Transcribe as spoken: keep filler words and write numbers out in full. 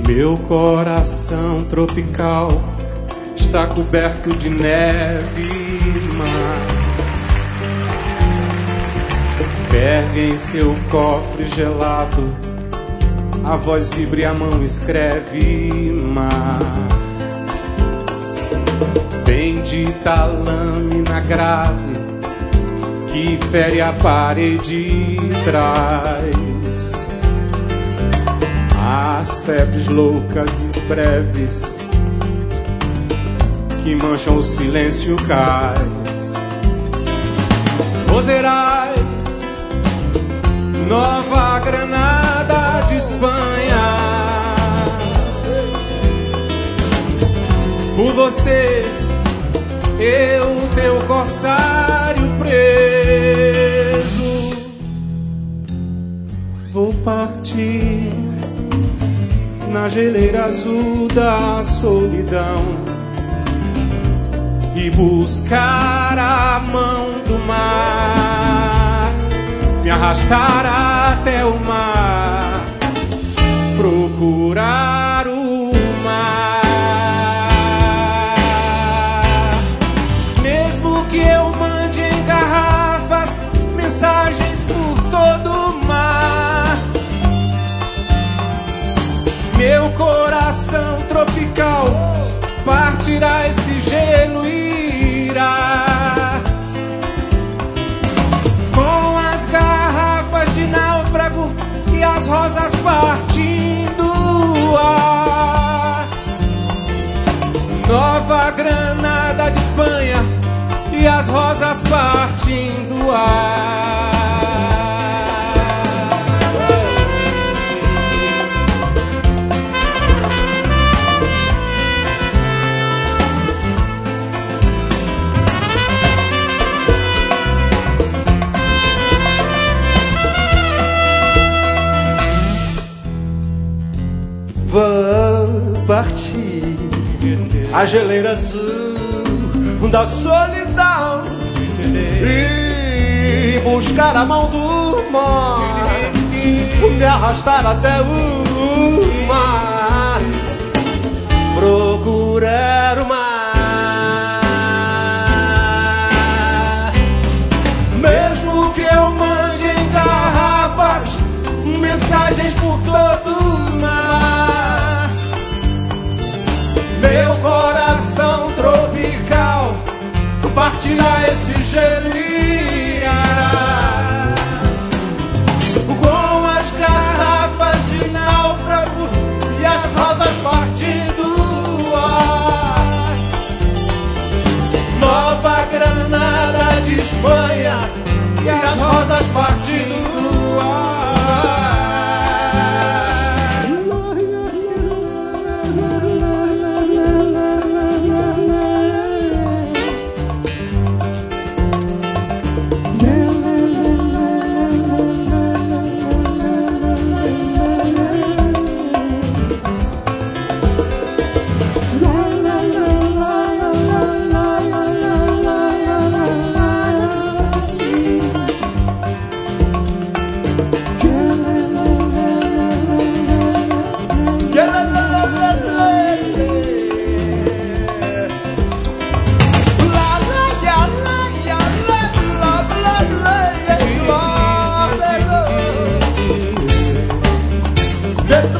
Meu coração tropical está coberto de neve, mas ferve em seu cofre gelado. A voz vibra e a mão escreve mar. Bendita a lâmina grave que fere a parede e traz as febres loucas e breves que mancham o silêncio cais. Roserais, Nova Granada de Espanha, por você eu, teu corsário preso, vou partir na geleira azul da solidão e buscar a mão do mar, me arrastar até o mar, procurar o mar. Mesmo que eu mande em garrafas mensagens por todo o mar, meu coração tropical partirá esse gelo e irá com as garrafas de náufrago e as rosas partindo a Nova Granada de Espanha e as rosas partindo a vou partir a geleira azul da solidão e buscar a mão do mar, me arrastar até o mar, procurar o mar. Mesmo que eu mande em garrafas mensagens por todo o mar, meu coração tropical partirá esse gelo e irá com as garrafas de náufrago e as rosas partindo ar. Nova Granada de Espanha e as rosas partindo ar. Get